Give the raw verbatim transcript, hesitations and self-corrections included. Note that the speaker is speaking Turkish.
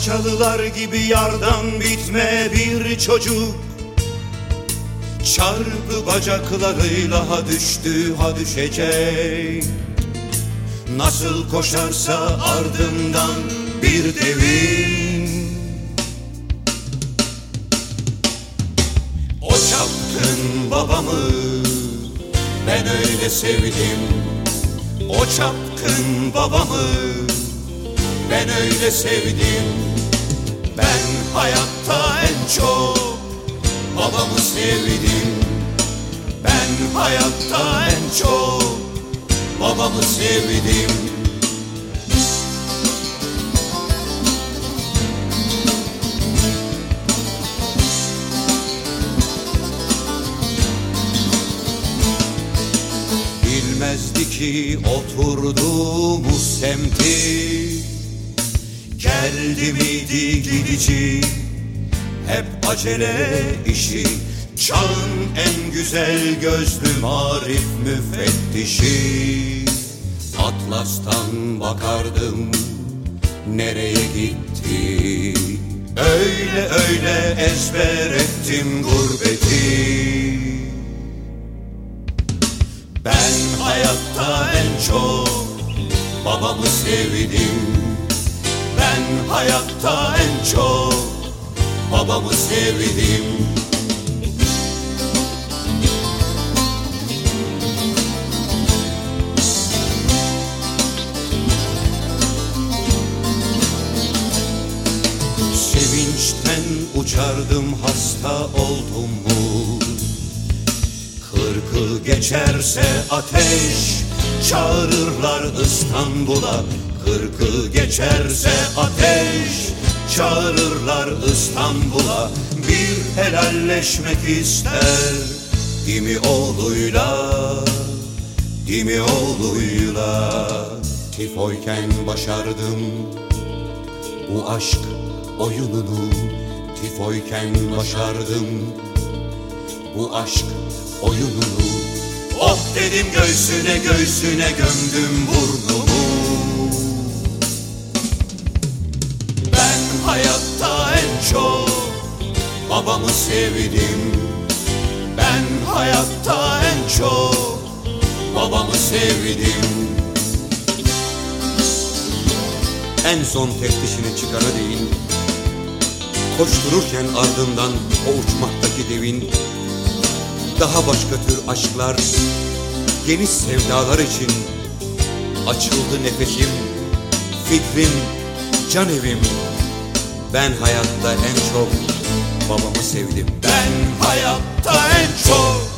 Bahçalılar gibi yardan bitme bir çocuk, çarpı bacaklarıyla ha düştü ha düşecek. Nasıl koşarsa ardından bir devin, o çapkın babamı ben öyle sevdim. O çapkın babamı ben öyle sevdim. Ben hayatta en çok babamı sevdim. Ben hayatta en çok babamı sevdim. Bilmezdi ki oturduğumuz semti, geldi miydi gidici, hep acele işi. Çağın en güzel gözlü marif müfettişi. Atlas'tan bakardım nereye gitti, öyle öyle ezber ettim gurbeti. Ben hayatta en çok babamı sevdim. Ben hayatta en çok babamı sevdim. Sevinçten uçardım hasta oldum mu? Kırkı geçerse ateş çağırırlar İstanbul'a. Kırkı geçerse ateş çağırırlar İstanbul'a. Bir helalleşmek ister dimi oğluyla, dimi oğluyla. Tifoyken başardım bu aşk oyununu. Tifoyken başardım bu aşk oyununu. Oh dedim göğsüne göğsüne gömdüm burnumu. Ben hayatta en çok babamı sevdim. Ben hayatta en çok babamı sevdim. En son teftişini çıkara değin, koştururken ardından o uçmaktaki devin. Daha başka tür aşklar, geniş sevdalar için açıldı nefesim, fikrim, can evim. Ben hayatta en çok babamı sevdim. Ben hayatta en çok